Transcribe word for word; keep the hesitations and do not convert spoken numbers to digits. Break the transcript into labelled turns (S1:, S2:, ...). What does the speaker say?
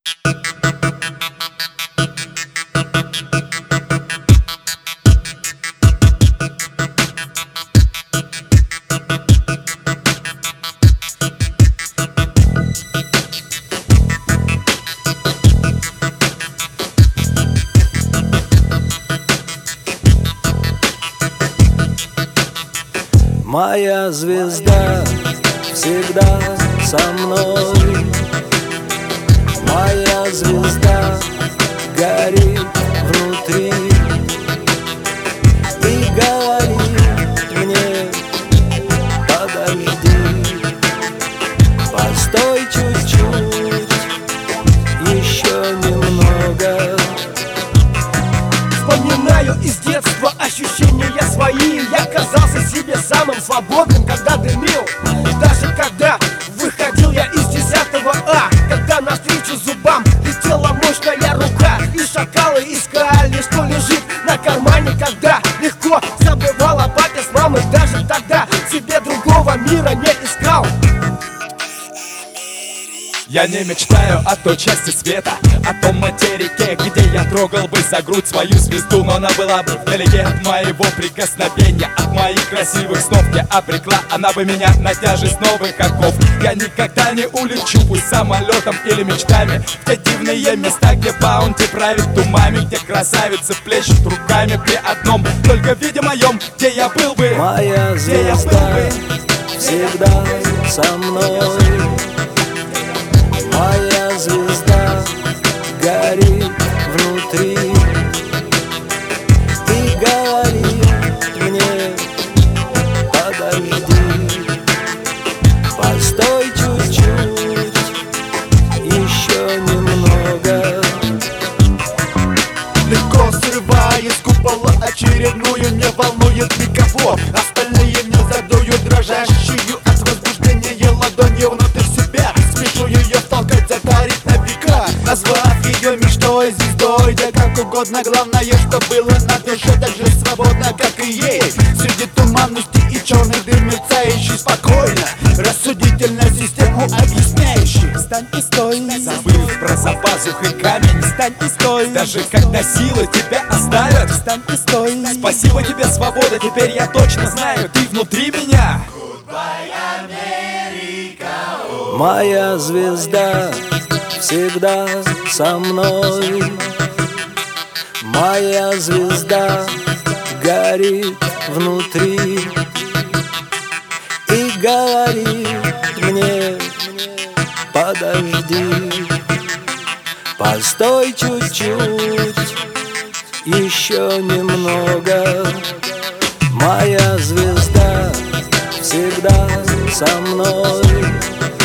S1: Моя звезда всегда со мной. Моя звезда горит внутри и говорит мне: подожди, постой чуть-чуть, еще немного.
S2: Вспоминаю из детства ощущения свои. Я казался себе самым свободным, когда дымил. Даже когда выходил я из десятого А, когда навстречу зубам летела мощная рука, и шакалы искали, что лежит на кармане. Когда легко забывал о папе с мамой, даже тогда себе другого мира не искал.
S3: Я не мечтаю о той части света, о том материке, где я трогал бы за грудь свою звезду. Но она была бы вдалеке от моего прикосновения, от моих красивых снов, где обрекла она бы меня на тяжесть новых оков. Я никогда не улечу, пусть самолетом или мечтами, в те дивные места, где баунти правит умами, где красавицы плещут руками при одном только виде моем, где я был бы.
S1: Моя звезда всегда со мной. Моя звезда горит внутри и говорит мне: подожди, постой чуть-чуть, еще немного.
S2: Легко срывая с купола очередную, не волнует никого. Остальные не задуют дрожащую от возбуждения ладонью внутрь себя. Смешу ее втолкать, затарить на века, назвав ее мечтой, звездой, да как угодно. Главное, что было на душе так же свободно, как и ей. Среди туманности и черных дыр мерцающий спокойно, рассудительно систему объясняющий.
S4: Встань и стой,
S3: Забыв про запасух и камень,
S4: встань и стой,
S3: даже когда силы тебя оставят.
S4: встань и стой.
S3: Спасибо тебе, свобода, теперь я точно знаю, ты внутри меня.
S1: Моя звезда всегда со мной. Моя звезда горит внутри и говорит мне: подожди, постой чуть-чуть, еще немного. Моя звезда всегда со мной.